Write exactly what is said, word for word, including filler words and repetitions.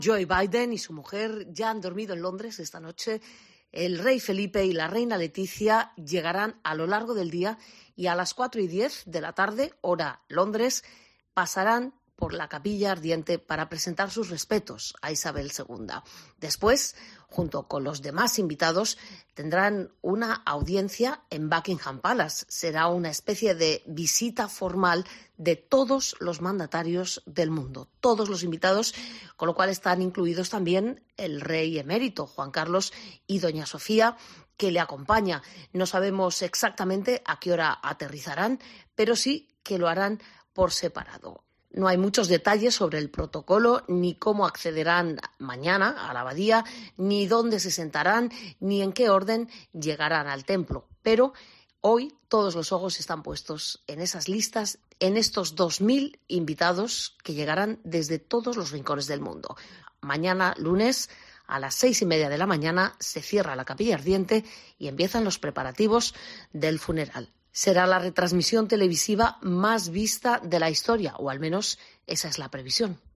Joe Biden y su mujer ya han dormido en Londres esta noche. El rey Felipe y la reina Leticia llegarán a lo largo del día y a las cuatro y diez de la tarde, hora Londres, pasarán por la Capilla Ardiente para presentar sus respetos a Isabel segunda. Después, junto con los demás invitados, tendrán una audiencia en Buckingham Palace. Será una especie de visita formal de todos los mandatarios del mundo, todos los invitados, con lo cual están incluidos también el rey emérito, Juan Carlos, y doña Sofía, que le acompaña. No sabemos exactamente a qué hora aterrizarán, pero sí que lo harán por separado. No hay muchos detalles sobre el protocolo, ni cómo accederán mañana a la abadía, ni dónde se sentarán, ni en qué orden llegarán al templo. Pero hoy todos los ojos están puestos en esas listas, en estos dos mil invitados que llegarán desde todos los rincones del mundo. Mañana, lunes, a las seis y media de la mañana, se cierra la Capilla Ardiente y empiezan los preparativos del funeral. Será la retransmisión televisiva más vista de la historia, o al menos esa es la previsión.